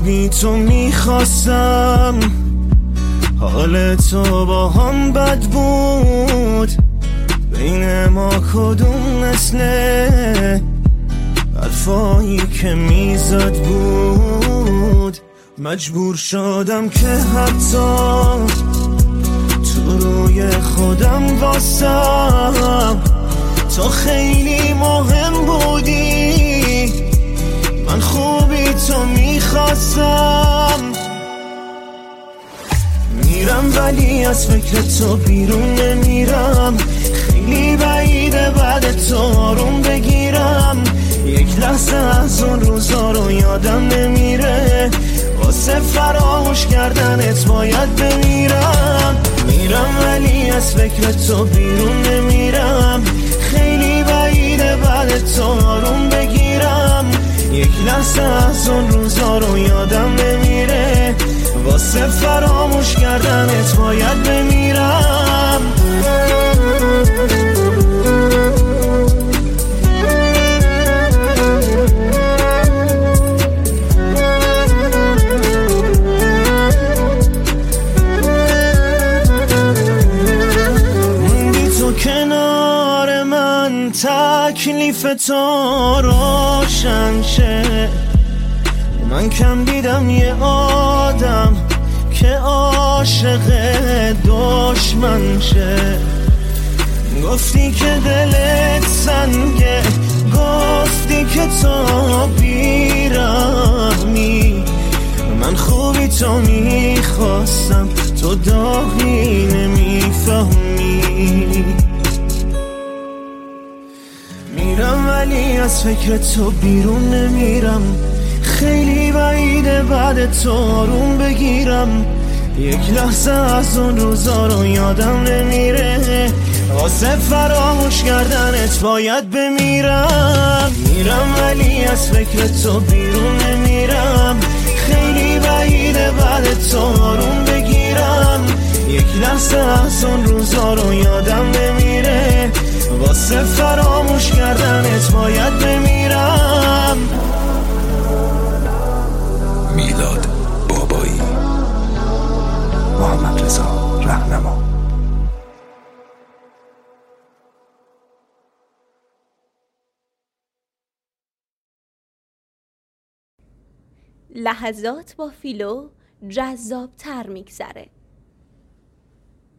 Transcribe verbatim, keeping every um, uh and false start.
بی تو میخواستم، حال تو با هم بد بود، بین ما کدوم مثله حرفایی که میزد بود. مجبور شدم که حتی تو روی خودم واسم تو خیلی مهم بودی، من خوبی تو میخواستم. میرم ولی از فکر تو بیرون نمیرم، خیلی بعیده بعد تو آروم بگیرم. یک لحظه از اون روزا رو یادم نمیره، واسه فراموش کردنت باید بمیرم. میرم ولی از فکر تو بیرون نمیرم، خیلی بعیده بعد تو آروم بگیرم. یک لحظه از اون روزا رو یادم نمیره، واسه فراموش کردنت باید بمیرم. موندی تو کنار من، تکلیف تو روشن شه. من کم دیدم یه آدم که عاشق دشمن شه. گفتی که دلت سنگه، گفتی که تو بیرحمی، من خوبی تو میخواستم، تو داغی نمیفهمی. میرم ولی از فکر تو بیرون نمیرم، خیلی بعیده بعد تو آروم بگیرم. یک لحظه از اون روزا رو یادم نمیره، واسه فراموش کردنت باید بمیرم. میرم ولی از فکر تو بیرون نمیرم، خیلی بعیده بعد تو آروم بگیرم. یک لحظه از اون روزا رو یادم نمیره، واسه فراموش کردنت باید بمیرم. میلاد بابایی، محمد رضا رهنما. لحظات با فیلو جذاب تر میگذره.